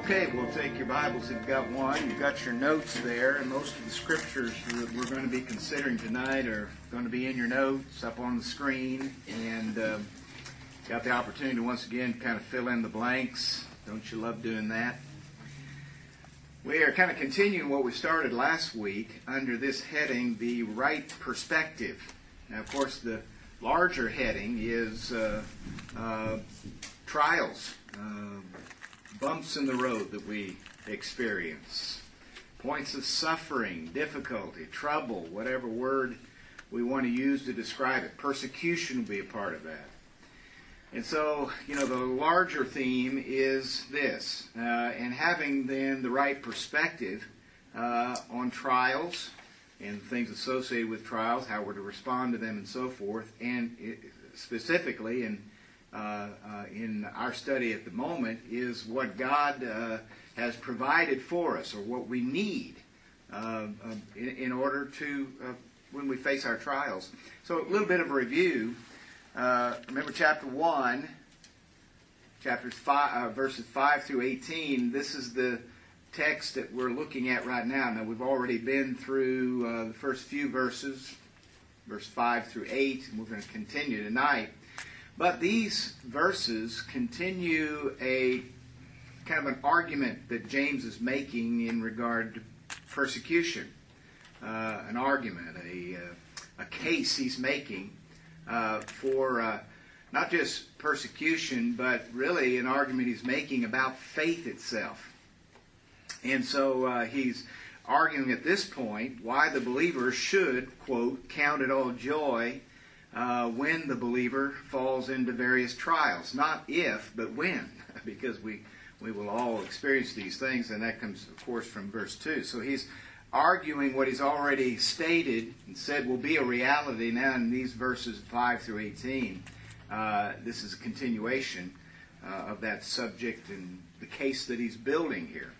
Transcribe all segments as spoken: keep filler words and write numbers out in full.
Okay, we'll take your Bibles if you've got one. You've got your notes there, and most of the scriptures that we're going to be considering tonight are going to be in your notes up on the screen. And uh, got the opportunity to once again kind of fill in the blanks. Don't you love doing that? We are kind of continuing what we started last week under this heading, the right perspective. Now, of course, the larger heading is uh, uh, trials. Uh, Bumps in the road that we experience, points of suffering, difficulty, trouble, whatever word we want to use to describe it. Persecution will be a part of that. And so, you know, the larger theme is this, uh, and having then the right perspective uh, on trials and things associated with trials, how we're to respond to them and so forth, and it, specifically in Uh, uh, in our study at the moment is what God uh, has provided for us, or what we need uh, uh, in, in order to, uh, when we face our trials. So a little bit of a review. Uh, remember chapter one, chapters five, uh, verses five through eighteen. This is the text that we're looking at right now. Now we've already been through uh, the first few verses, verse five through eight, and we're going to continue tonight. But these verses continue a kind of an argument that James is making in regard to persecution. Uh, an argument, a, uh, a case he's making uh, for uh, not just persecution, but really an argument he's making about faith itself. And so uh, he's arguing at this point why the believer should, quote, count it all joy Uh, when the believer falls into various trials. Not if, but when, because we, we will all experience these things, and that comes, of course, from verse two. So he's arguing what he's already stated and said will be a reality now in these verses five through eighteen. Uh, this is a continuation uh, of that subject and the case that he's building here.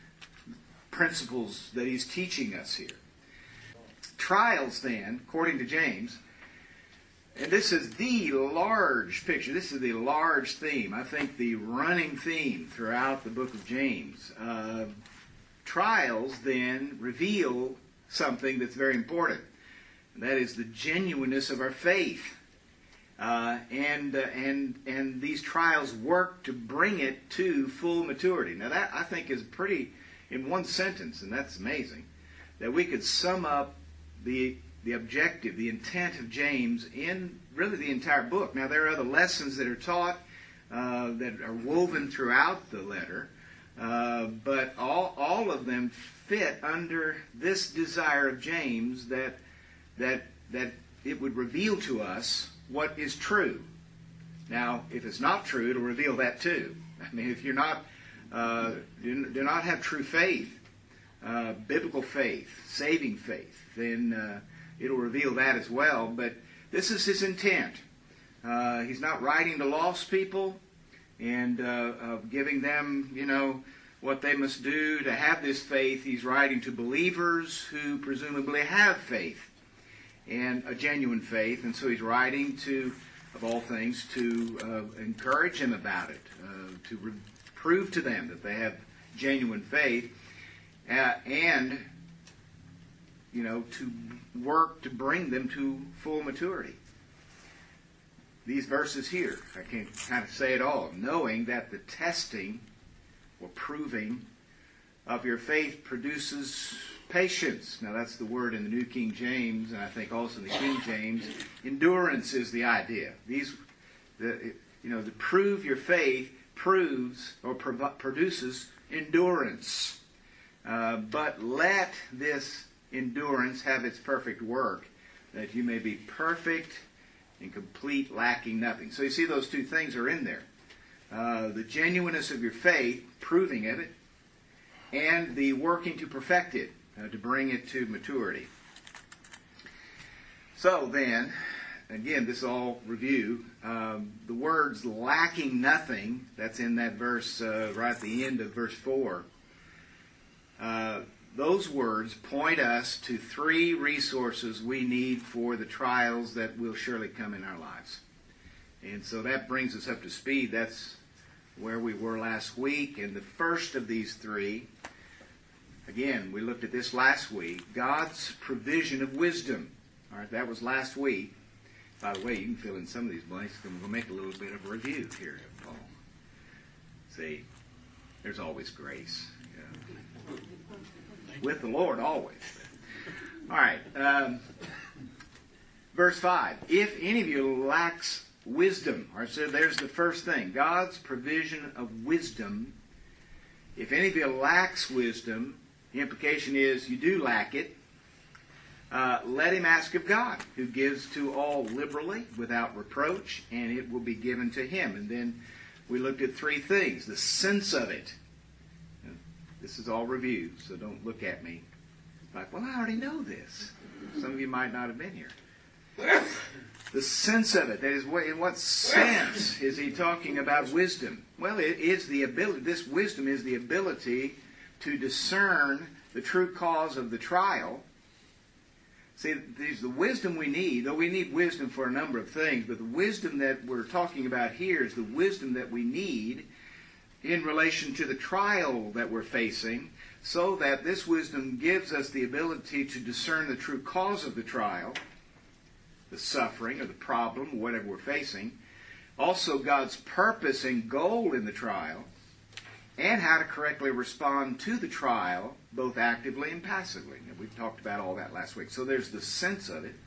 Principles that he's teaching us here. Trials, then, according to James, and this is the large picture. This is the large theme. I think the running theme throughout the book of James. Uh, trials then reveal something that's very important. And that is the genuineness of our faith. Uh, and, uh, and, and these trials work to bring it to full maturity. Now that, I think, is pretty, in one sentence, and that's amazing, that we could sum up the the objective, the intent of James in really the entire book. Now, there are other lessons that are taught uh, that are woven throughout the letter, uh, but all all of them fit under this desire of James that that that it would reveal to us what is true. Now, if it's not true, it'll reveal that too. I mean, if you're not uh, do, do not have true faith, uh, biblical faith, saving faith, then uh, it'll reveal that as well. But this is his intent. Uh, he's not writing to lost people and uh, of giving them, you know, what they must do to have this faith. He's writing to believers who presumably have faith, and a genuine faith. And so he's writing to, of all things, to uh, encourage them about it, uh, to re- prove to them that they have genuine faith, uh, and, you know, to work to bring them to full maturity. These verses here, I can kind of say it all, knowing that the testing or proving of your faith produces patience. Now that's the word in the New King James, and I think also in the King James. Endurance is the idea. These, the, you know, to prove your faith proves or pro- produces endurance. Uh, but let this endurance have its perfect work, that you may be perfect and complete, lacking nothing. So you see those two things are in there. Uh, the genuineness of your faith, proving of it, and the working to perfect it, uh, to bring it to maturity. So then, again, this is all review. Um, the words lacking nothing, that's in that verse uh, right at the end of verse four. Uh, Those words point us to three resources we need for the trials that will surely come in our lives. And so that brings us up to speed. That's where we were last week. And the first of these three, again, we looked at this last week, God's provision of wisdom. All right, that was last week. By the way, you can fill in some of these blanks. I'm going to make a little bit of a review here, Paul. See, there's always grace. Yeah. With the Lord, always. All right. Um, verse five. If any of you lacks wisdom, or so there's the first thing. God's provision of wisdom. If any of you lacks wisdom, the implication is you do lack it. Uh, let him ask of God, who gives to all liberally, without reproach, and it will be given to him. And then we looked at three things. The sense of it. This is all review, so don't look at me like, well, I already know this. Some of you might not have been here. The sense of it. That is, in what sense is he talking about wisdom? Well, it is the ability, this wisdom is the ability to discern the true cause of the trial. See, there's the wisdom we need, though we need wisdom for a number of things, but the wisdom that we're talking about here is the wisdom that we need in relation to the trial that we're facing, so that this wisdom gives us the ability to discern the true cause of the trial, the suffering or the problem, whatever we're facing, also God's purpose and goal in the trial, and how to correctly respond to the trial, both actively and passively. And we've talked about all that last week. So there's the sense of it.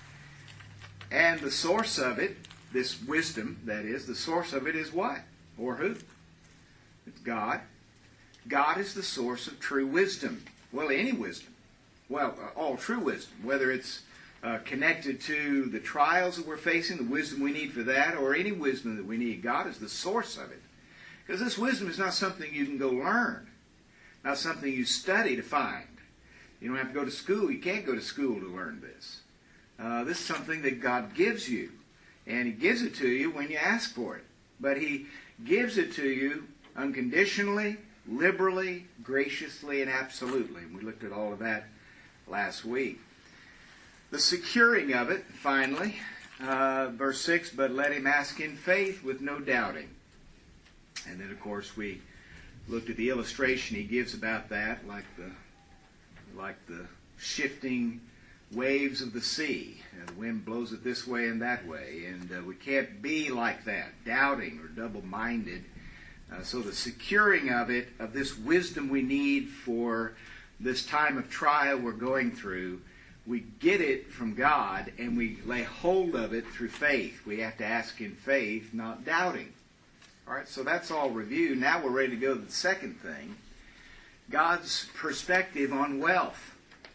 And the source of it, this wisdom, that is, the source of it is what? Or who? It's God. God is the source of true wisdom. Well, any wisdom. Well, all true wisdom, whether it's uh, connected to the trials that we're facing, the wisdom we need for that, or any wisdom that we need. God is the source of it. Because this wisdom is not something you can go learn. Not something you study to find. You don't have to go to school. You can't go to school to learn this. Uh, this is something that God gives you. And He gives it to you when you ask for it. But He gives it to you unconditionally, liberally, graciously, and absolutely. And we looked at all of that last week. The securing of it, finally, uh, verse six, but let him ask in faith with no doubting. And then, of course, we looked at the illustration he gives about that, like the like the shifting waves of the sea. Uh, the wind blows it this way and that way, and uh, we can't be like that, doubting or double-minded. Uh, so the securing of it, of this wisdom we need for this time of trial we're going through, we get it from God, and we lay hold of it through faith. We have to ask in faith, not doubting. All right, so that's all review. Now we're ready to go to the second thing, God's perspective on wealth.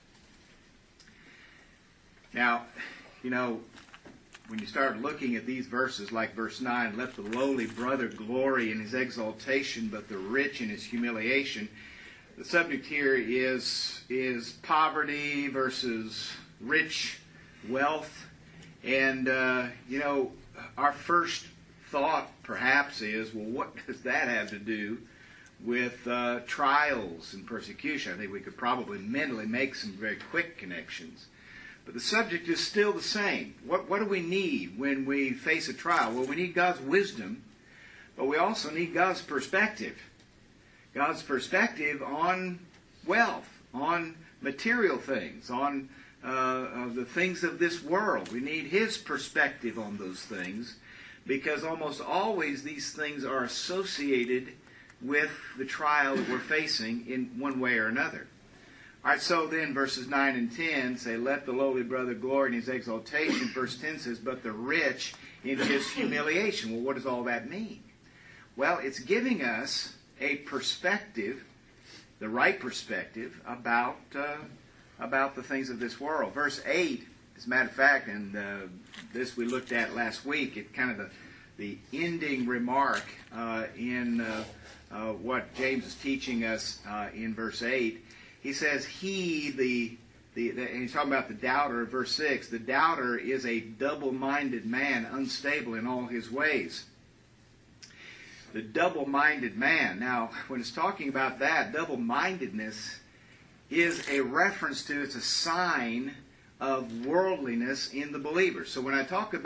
Now, you know, when you start looking at these verses, like verse nine, let the lowly brother glory in his exaltation, but the rich in his humiliation. The subject here is, is poverty versus rich wealth. And, uh, you know, our first thought perhaps is, well, what does that have to do with uh, trials and persecution? I think we could probably mentally make some very quick connections. But the subject is still the same. What, what do we need when we face a trial? Well, we need God's wisdom, but we also need God's perspective. God's perspective on wealth, on material things, on uh, uh, the things of this world. We need His perspective on those things, because almost always these things are associated with the trial that we're facing in one way or another. All right, so then verses nine and ten say, let the lowly brother glory in his exaltation. Verse ten says, but the rich in his humiliation. Well, what does all that mean? Well, it's giving us a perspective, the right perspective, about uh, about the things of this world. Verse eight, as a matter of fact, and uh, this we looked at last week, it kind of the, the ending remark uh, in uh, uh, what James is teaching us uh, in verse eight. He says, he, the, the, the, and he's talking about the doubter, verse six, the doubter is a double-minded man, unstable in all his ways. The double-minded man. Now, when it's talking about that, double-mindedness is a reference to, it's a sign of worldliness in the believer. So when I talk about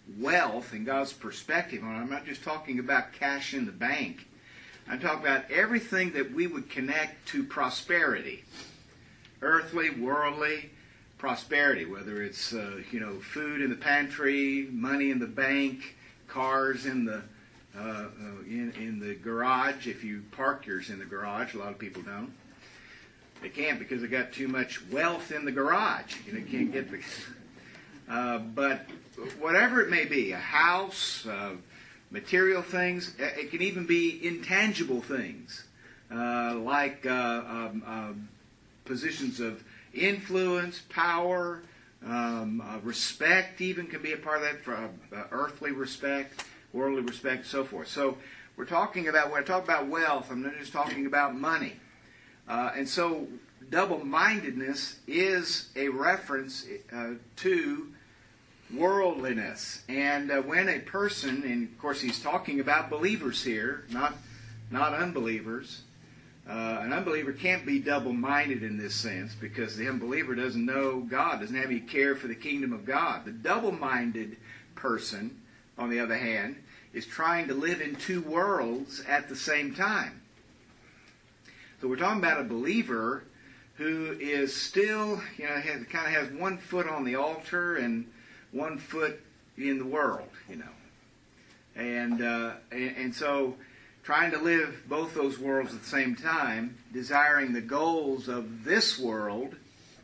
wealth and God's perspective on it, I'm not just talking about cash in the bank. I'm talking about everything that we would connect to prosperity. Earthly, worldly prosperity, whether it's uh, you know food in the pantry, money in the bank, cars in the uh, uh, in, in the garage. If you park yours in the garage, a lot of people don't. They can't because they got too much wealth in the garage. You know, can't get the. Uh, but whatever it may be, a house, uh, material things, it can even be intangible things uh, like uh, um, uh, positions of influence, power, um, uh, respect even can be a part of that, for, uh, earthly respect, worldly respect, so forth. So we're talking about, when I talk about wealth, I'm not just talking about money. Uh, and so double-mindedness is a reference uh, to worldliness. And uh, when a person, and of course he's talking about believers here, not, not unbelievers. Uh, an unbeliever can't be double-minded in this sense because the unbeliever doesn't know God, doesn't have any care for the kingdom of God. The double-minded person, on the other hand, is trying to live in two worlds at the same time. So we're talking about a believer who is still, you know, has, kind of has one foot on the altar and one foot in the world, you know. And, uh, and, and so trying to live both those worlds at the same time, desiring the goals of this world,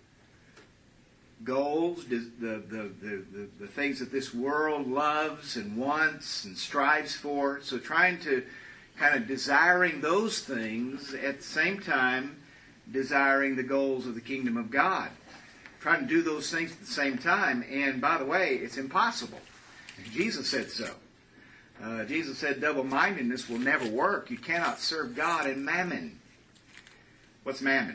goals, the, the, the, the, the things that this world loves and wants and strives for. So trying to kind of desiring those things at the same time desiring the goals of the kingdom of God. Trying to do those things at the same time. And by the way, it's impossible. Jesus said so. Uh, Jesus said double-mindedness will never work. You cannot serve God and mammon. What's mammon?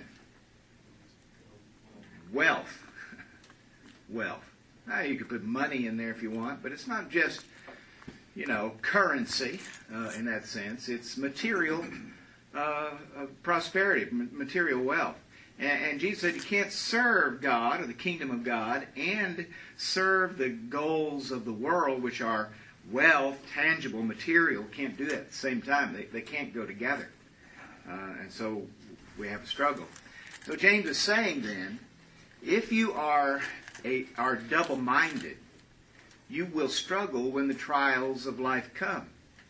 Wealth. Wealth. Now, you could put money in there if you want, but it's not just, you know, currency uh, in that sense. It's material uh, uh, prosperity, material wealth. And, and Jesus said you can't serve God or the kingdom of God and serve the goals of the world, which are wealth, tangible, material. Can't do that at the same time. They, they can't go together. Uh, and so we have a struggle. So James is saying then, if you are a, are double-minded, you will struggle when the trials of life come.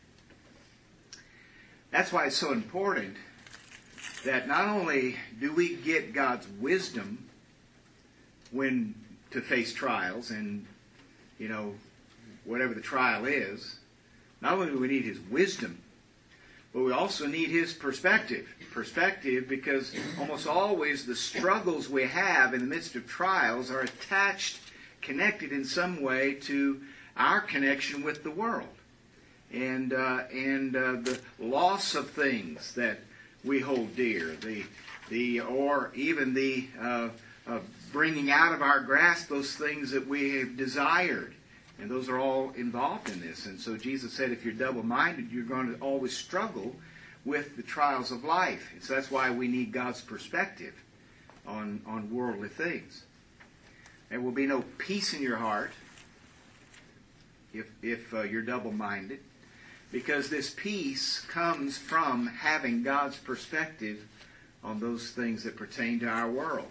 That's why it's so important that not only do we get God's wisdom when to face trials and, you know, whatever the trial is, not only do we need His wisdom, but we also need His perspective. Perspective because almost always the struggles we have in the midst of trials are attached, connected in some way to our connection with the world. And, uh, and uh, the loss of things that we hold dear, the, the, or even the uh, uh, bringing out of our grasp those things that we have desired. And those are all involved in this. And so Jesus said if you're double-minded, you're going to always struggle with the trials of life. And so that's why we need God's perspective on, on worldly things. There will be no peace in your heart if, if uh, you're double-minded, because this peace comes from having God's perspective on those things that pertain to our world.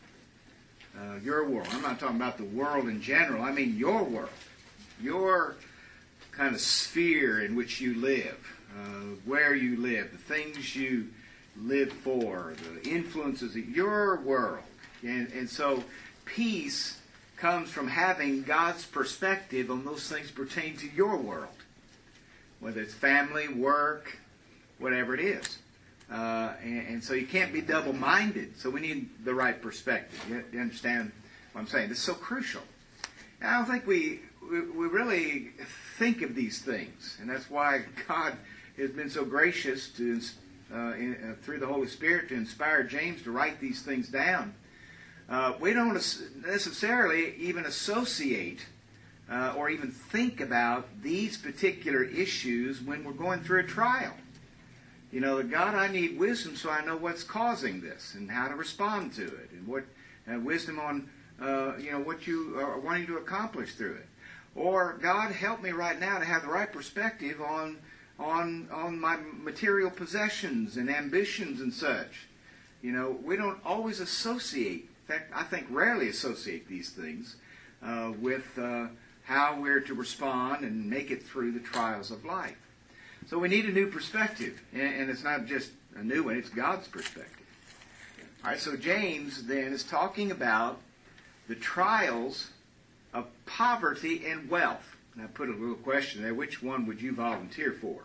Uh, your world. I'm not talking about the world in general. I mean your world. Your kind of sphere in which you live, uh, where you live, the things you live for, the influences of your world. And, and so peace comes from having God's perspective on those things pertaining to your world, whether it's family, work, whatever it is. Uh, and, and so you can't be double-minded. So we need the right perspective. You, you understand what I'm saying? This is so crucial. And I don't think we, we we really think of these things, and that's why God has been so gracious to uh, in, uh, through the Holy Spirit to inspire James to write these things down. Uh, we don't necessarily even associate uh, or even think about these particular issues when we're going through a trial. You know, God, I need wisdom so I know what's causing this and how to respond to it, and what uh, wisdom on uh, you know what you are wanting to accomplish through it. Or, God, help me right now to have the right perspective on on on my material possessions and ambitions and such. You know, we don't always associate, in fact, I think rarely associate these things uh, with uh, how we're to respond and make it through the trials of life. So we need a new perspective, and, and it's not just a new one, it's God's perspective. All right, so James then is talking about the trials of poverty and wealth. And I put a little question there. Which one would you volunteer for?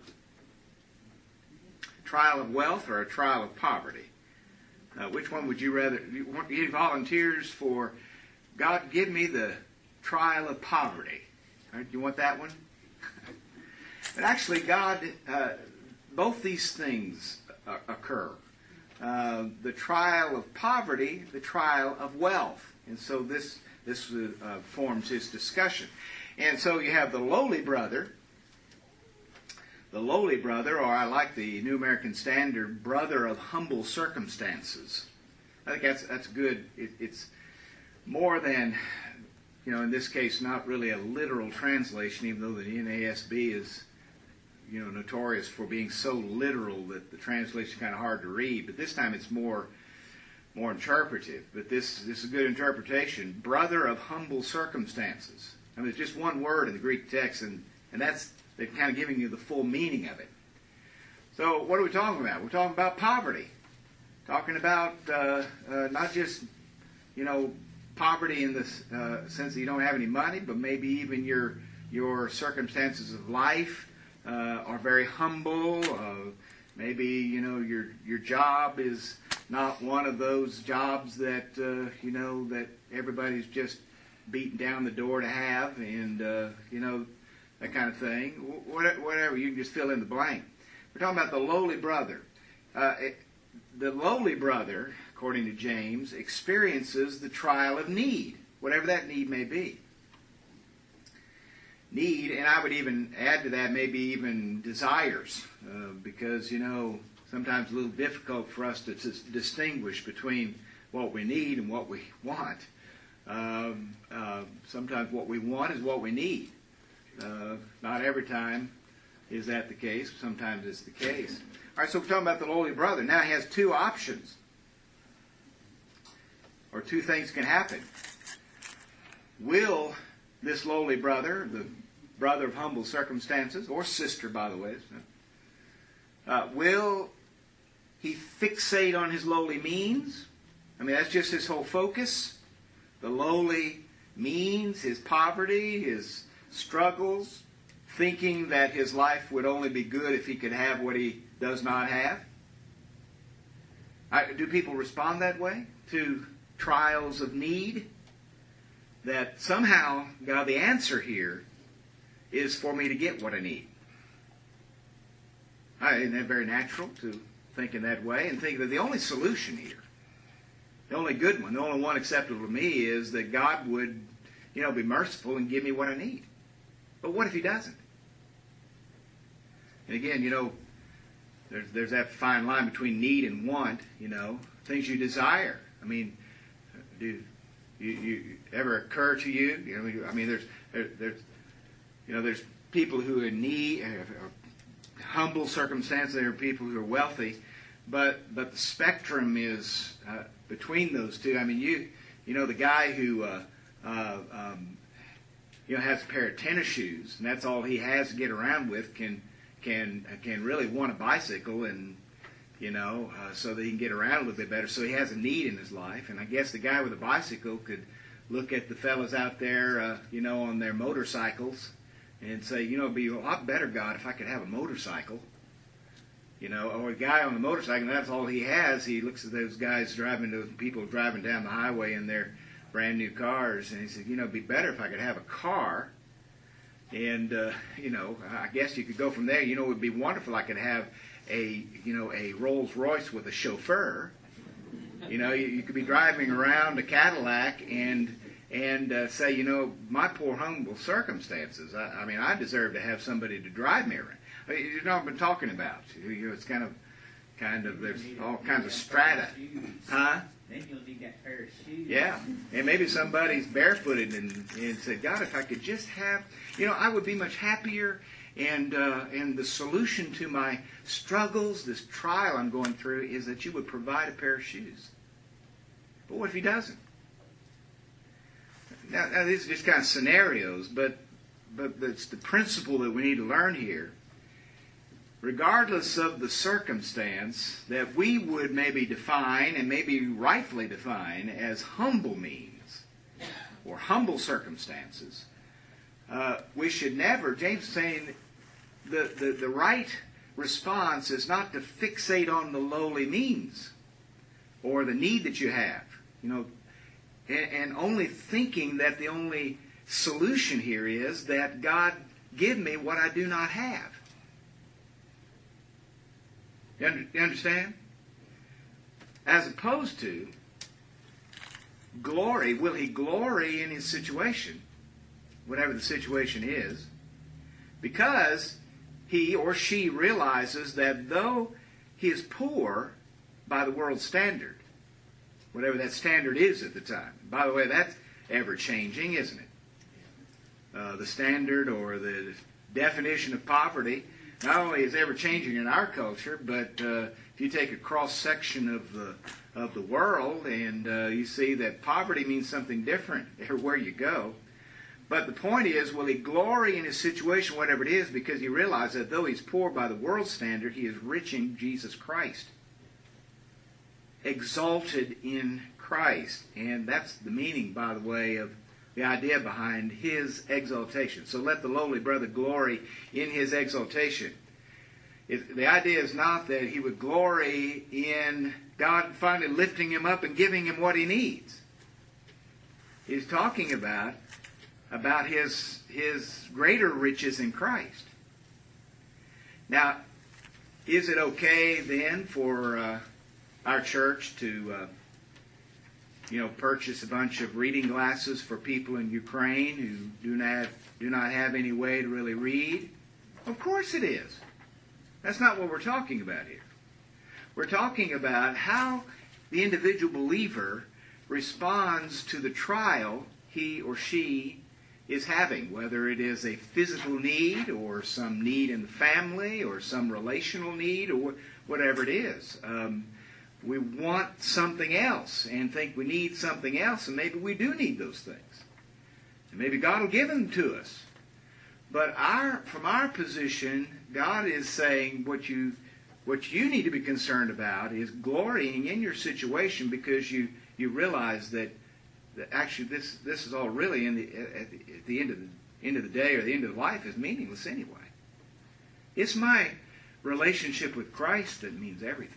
Trial of wealth or a trial of poverty? Uh, which one would you rather? You want any volunteers for? God, give me the trial of poverty. All right, do you want that one? But actually, God, uh, both these things uh, occur. Uh, the trial of poverty, the trial of wealth. And so this this uh, forms his discussion. And so you have the lowly brother, the lowly brother, or I like the New American Standard, brother of humble circumstances. I think that's that's good. It, it's more than, you know, in this case, not really a literal translation, even though the N A S B is, you know, notorious for being so literal that the translation is kind of hard to read. But this time it's more more interpretive. But this, this is a good interpretation. Brother of humble circumstances. I mean, it's just one word in the Greek text, and, and that's they're kind of giving you the full meaning of it. So what are we talking about? We're talking about poverty. Talking about uh, uh, not just, you know, poverty in the uh, sense that you don't have any money, but maybe even your your circumstances of life uh, are very humble. Uh, maybe, you know, your your job is not one of those jobs that, uh, you know, that everybody's just beating down the door to have, and, uh, you know, that kind of thing. Whatever, you can just fill in the blank. We're talking about the lowly brother. Uh, it, the lowly brother, according to James, experiences the trial of need, whatever that need may be. Need, and I would even add to that maybe even desires, uh, because, you know, sometimes it's a little difficult for us to dis- distinguish between what we need and what we want. Um, uh, sometimes what we want is what we need. Uh, not every time is that the case. Sometimes it's the case. All right, so we're talking about the lowly brother. Now he has two options, or two things can happen. Will this lowly brother, the brother of humble circumstances, or sister, by the way, uh, will he fixate on his lowly means? I mean, that's just his whole focus. The lowly means, his poverty, his struggles, thinking that his life would only be good if he could have what he does not have. I, do people respond that way to trials of need? That somehow, God, the answer here is for me to get what I need. I, isn't that very natural to think in that way and think that the only solution here, the only good one, the only one acceptable to me is that God would, you know, be merciful and give me what I need. But what if He doesn't? And again, you know, there's there's that fine line between need and want. You know, things you desire. I mean, do you, you ever occur to you? You know, I mean, there's there, there's you know, there's people who are in need, uh, humble circumstances. There are people who are wealthy, but but the spectrum is uh, between those two. I mean, you you know, the guy who uh, uh, um, you know has a pair of tennis shoes and that's all he has to get around with can can can really want a bicycle and you know uh, so that he can get around a little bit better. So he has a need in his life, and I guess the guy with a bicycle could look at the fellas out there, uh, you know, on their motorcycles and say, you know, it'd be a lot better, God, if I could have a motorcycle. You know, or a guy on the motorcycle, that's all he has. He looks at those guys driving, those people driving down the highway in their brand new cars, and he said, you know, it'd be better if I could have a car. And, uh, you know, I guess you could go from there. You know, it would be wonderful I could have a, you know, a Rolls Royce with a chauffeur. You know, you, you could be driving around a Cadillac and and uh, say, you know, my poor humble circumstances. I, I mean, I deserve to have somebody to drive me around. I mean, you know what I've been talking about. You know, it's kind of, kind of, there's all kinds of strata. Huh? Then you'll need that pair of shoes. Yeah, and maybe somebody's barefooted and, and said, God, if I could just have, you know, I would be much happier, and uh, and the solution to my struggles, this trial I'm going through, is that you would provide a pair of shoes. But what if he doesn't? Now, now these are just kind of scenarios, but but it's the principle that we need to learn here. Regardless of the circumstance that we would maybe define, and maybe rightfully define, as humble means or humble circumstances, uh, we should never, James is saying, the, the, the right response is not to fixate on the lowly means or the need that you have, you know, and, and only thinking that the only solution here is that God give me what I do not have. You, under, you understand? As opposed to glory, will he glory in his situation, whatever the situation is, because he or she realizes that though he is poor by the world's standard, whatever that standard is at the time. By the way, that's ever-changing, isn't it? Uh, the standard or the definition of poverty not only is ever-changing in our culture, but uh, if you take a cross-section of the of the world and uh, you see that poverty means something different everywhere you go. But the point is, will he glory in his situation, whatever it is, because he realizes that though he's poor by the world's standard, he is rich in Jesus Christ. Exalted in Christ. And that's the meaning, by the way, of the idea behind his exaltation. So let the lowly brother glory in his exaltation. It, the idea is not that he would glory in God finally lifting him up and giving him what he needs. He's talking about, about his, his greater riches in Christ. Now, is it okay then for uh, our church to uh, you know, purchase a bunch of reading glasses for people in Ukraine who do not do not have any way to really read? Of course it is. That's not what we're talking about here. We're talking about how the individual believer responds to the trial he or she is having, whether it is a physical need or some need in the family or some relational need or whatever it is. Um, We want something else and think we need something else, and maybe we do need those things. And maybe God will give them to us. But our, from our position, God is saying what you, what you need to be concerned about is glorying in your situation, because you, you realize that, that actually this, this is all really in the, at, the, at the end of the end of the day or the end of life is meaningless anyway. It's my relationship with Christ that means everything.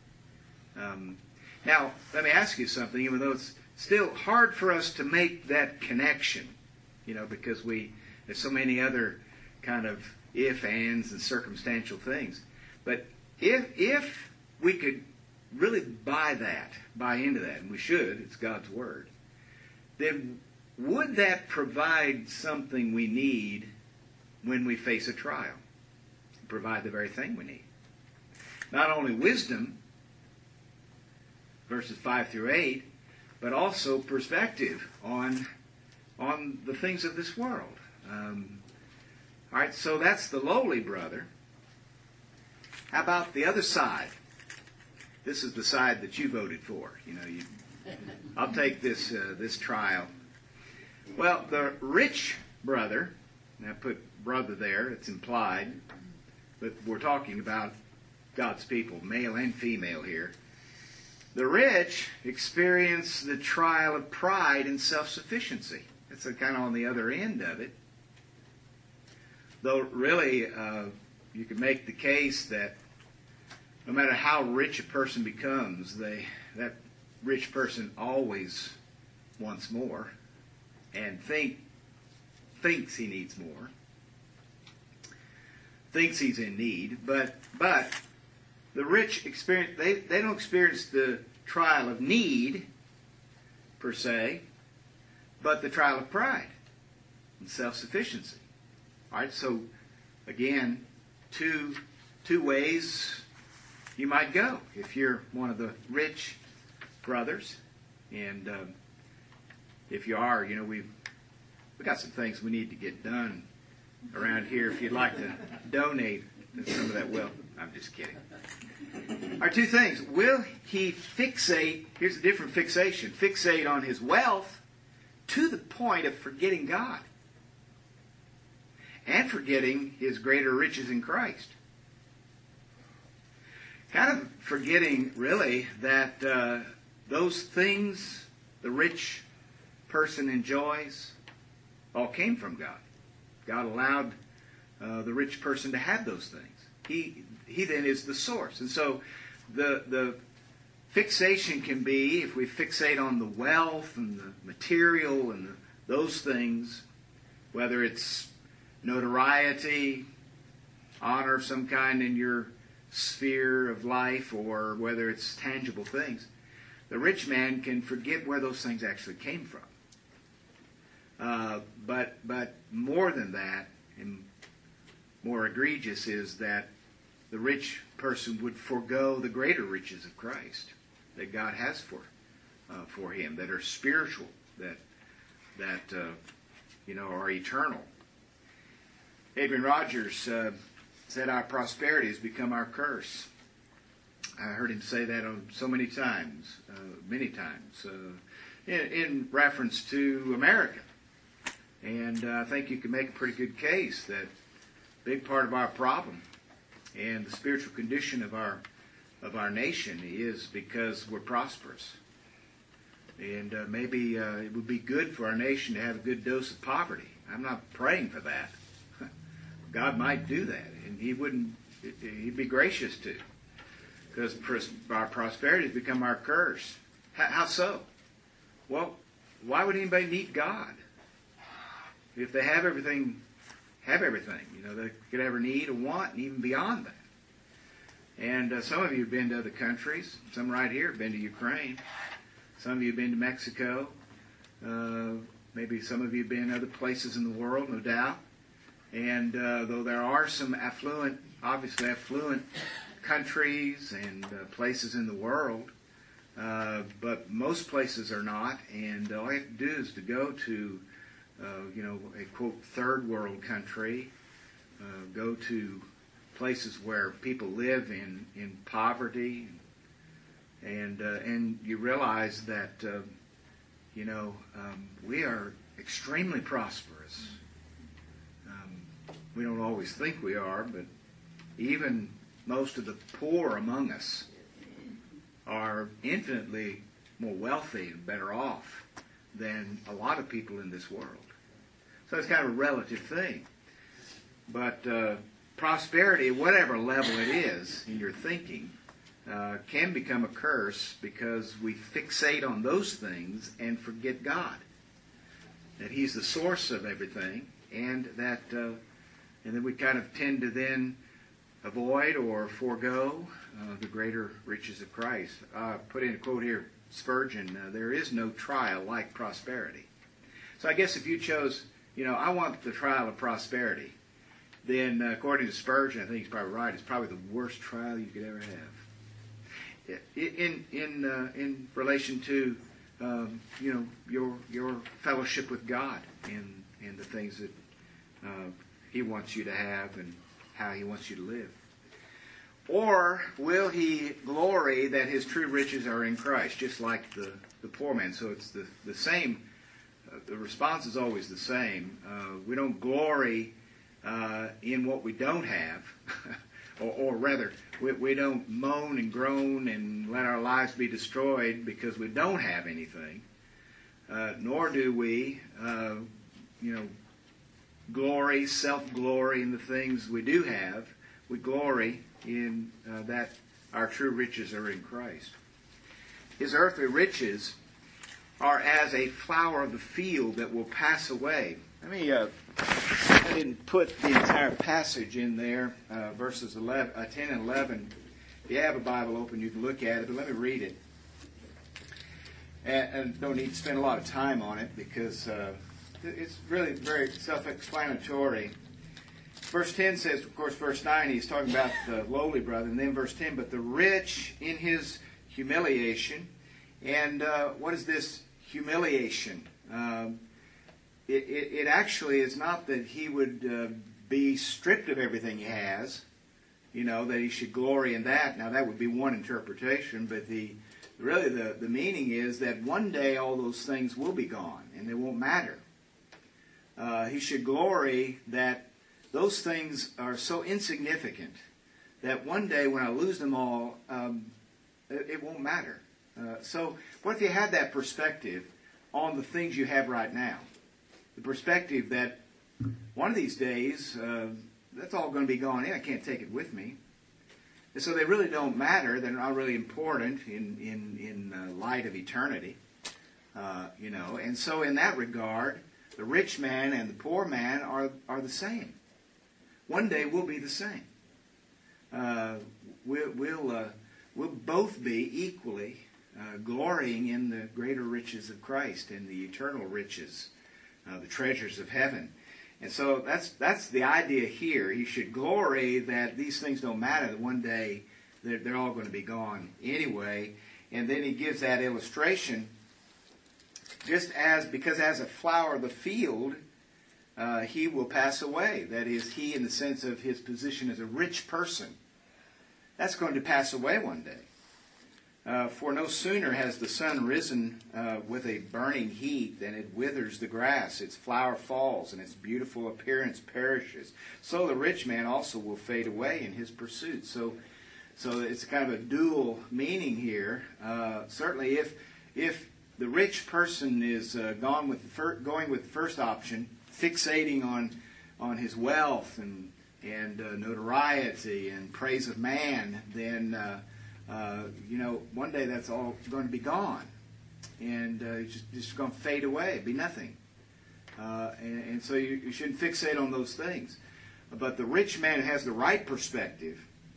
Um, now, let me ask you something, even though it's still hard for us to make that connection, you know, because we there's so many other kind of if, ands, and circumstantial things. But if if we could really buy that, buy into that, and we should, it's God's Word, then would that provide something we need when we face a trial? Provide the very thing we need. Not only wisdom, verses five through eight, but also perspective on, on the things of this world. Um, all right, so that's the lowly brother. How about the other side? This is the side that you voted for. You know, you, I'll take this uh, this trial. Well, the rich brother, and I put brother there, it's implied, but we're talking about God's people, male and female here. The rich experience the trial of pride and self-sufficiency. It's kind of on the other end of it. Though really, uh, you can make the case that no matter how rich a person becomes, they, that rich person always wants more and think, thinks he needs more, thinks he's in need. But but the rich experience, they, they don't experience the trial of need, per se, but the trial of pride and self-sufficiency. All right, so again, two two ways you might go if you're one of the rich brothers. And um, if you are, you know, we've we got some things we need to get done around here. If you'd like to donate some of that wealth, I'm just kidding. Our two things. Will he fixate, here's a different fixation, fixate on his wealth to the point of forgetting God and forgetting his greater riches in Christ. Kind of forgetting, really, that uh, those things the rich person enjoys all came from God. God allowed uh, the rich person to have those things. He he then is the source. And so the the fixation can be, if we fixate on the wealth and the material and the, those things, whether it's notoriety, honor of some kind in your sphere of life, or whether it's tangible things, the rich man can forget where those things actually came from. Uh, but but more than that, and more egregious, is that the rich person would forego the greater riches of Christ that God has for uh, for him, that are spiritual, that that uh, you know are eternal. Adrian Rogers uh, said, "Our prosperity has become our curse." I heard him say that on so many times, uh, many times, uh, in, in reference to America. And uh, I think you can make a pretty good case that a big part of our problem and the spiritual condition of our of our nation is because we're prosperous. And uh, maybe uh, it would be good for our nation to have a good dose of poverty. I'm not praying for that. God might do that, and He wouldn't. He'd be gracious to, because our prosperity has become our curse. How, how so? Well, why would anybody need God? If they have everything, have everything, you know, they could ever need or want, and even beyond that. And uh, some of you have been to other countries. Some right here have been to Ukraine. Some of you have been to Mexico. Uh, maybe some of you have been other places in the world, no doubt. And uh, though there are some affluent, obviously affluent countries and uh, places in the world, uh, but most places are not. And all you have to do is to go to Uh, you know, a, quote, third world country, uh, go to places where people live in, in poverty, and uh, and you realize that, uh, you know, um, we are extremely prosperous. Um, we don't always think we are, but even most of the poor among us are infinitely more wealthy and better off than a lot of people in this world. So it's kind of a relative thing. But uh, prosperity, whatever level it is in your thinking, uh, can become a curse because we fixate on those things and forget God. That He's the source of everything, and that uh, and then we kind of tend to then avoid or forego uh, the greater riches of Christ. Uh, put in a quote here, Spurgeon, uh, there is no trial like prosperity. So I guess if you chose, you know, I want the trial of prosperity, then uh, according to Spurgeon, I think he's probably right, it's probably the worst trial you could ever have. In in uh, in relation to um, you know your your fellowship with God and and the things that uh, He wants you to have and how He wants you to live. Or will he glory that his true riches are in Christ, just like the, the poor man? So it's the, the same, uh, the response is always the same. Uh, we don't glory uh, in what we don't have, or, or rather, we, we don't moan and groan and let our lives be destroyed because we don't have anything. Uh, nor do we, uh, you know, glory, self-glory in the things we do have. We glory in uh, that our true riches are in Christ. His earthly riches are as a flower of the field that will pass away. Let me, uh, I didn't put the entire passage in there, uh, verses eleven, uh, ten and eleven. If you have a Bible open, you can look at it, but let me read it. And, and don't need to spend a lot of time on it because uh, it's really very self-explanatory. Verse ten says, of course, verse nine, he's talking about the lowly brother. And then verse ten, but the rich in his humiliation, And uh, what is this humiliation? Um, it, it, it actually is not that he would uh, be stripped of everything he has, you know, that he should glory in that. Now, that would be one interpretation, but the really the, the meaning is that one day all those things will be gone, and they won't matter. Uh, he should glory that those things are so insignificant that one day when I lose them all, um, it, it won't matter. Uh, so what if you had that perspective on the things you have right now? The perspective that one of these days, uh, that's all going to be gone in. I can't take it with me. And so they really don't matter. They're not really important in, in, in uh, light of eternity. Uh, you know, and so in that regard, the rich man and the poor man are, are the same. One day we'll be the same. Uh, we'll, we'll, uh, we'll both be equally uh, glorying in the greater riches of Christ and the eternal riches, uh, the treasures of heaven. And so that's that's the idea here. He should glory that these things don't matter, that one day they're, they're all going to be gone anyway. And then he gives that illustration just as, because as a flower of the field, uh, he will pass away. That is, he in the sense of his position as a rich person. That's going to pass away one day. Uh, for no sooner has the sun risen uh, with a burning heat than it withers the grass, its flower falls, and its beautiful appearance perishes. So the rich man also will fade away in his pursuit. So, so it's kind of a dual meaning here. Uh, certainly, if if the rich person is uh, gone with the fir- going with the first option, fixating on on his wealth and and uh, notoriety and praise of man, then uh, uh, you know one day that's all going to be gone, and uh, it's just, just going to fade away, be nothing. Uh, and, and so you, you shouldn't fixate on those things. But the rich man who has the right perspective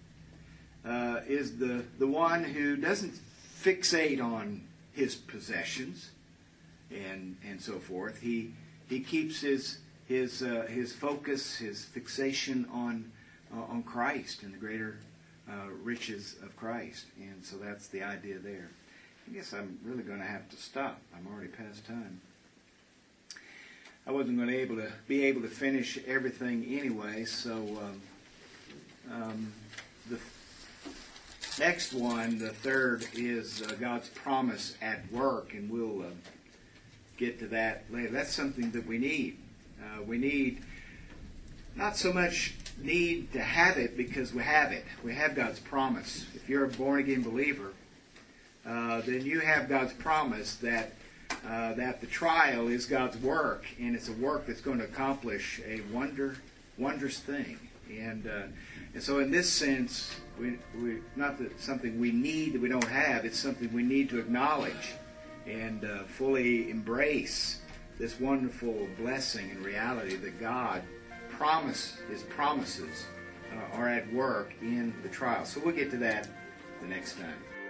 uh, is the the one who doesn't fixate on his possessions and and so forth. He he keeps his his uh, his focus, his fixation on uh, on Christ and the greater uh, riches of Christ. And so that's the idea there. I guess I'm really going to have to stop. I'm already past time. I wasn't going to able to be able to finish everything anyway. So um, um, the next one, the third, is uh, God's promise at work, and we'll uh, get to that later. That's something that we need. Uh, we need not so much need to have it because we have it. We have God's promise. If you're a born-again believer, uh, then you have God's promise that uh, that the trial is God's work, and it's a work that's going to accomplish a wonder, wondrous thing. And uh, and so in this sense, we, we not that something we need that we don't have, it's something we need to acknowledge and uh, fully embrace this wonderful blessing and reality that God promise, His promises uh, are at work in the trial. So we'll get to that the next time.